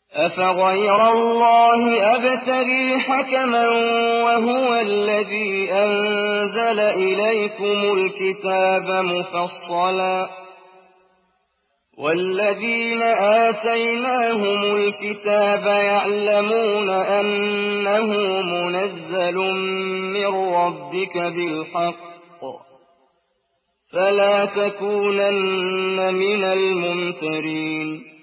أفغير الله أبتغي حكما وهو الذي أنزل إليكم الكتاب مفصلا والذين آتيناهم الكتاب يعلمون أنه منزل من ربك بالحق فلا تكونن من الممترين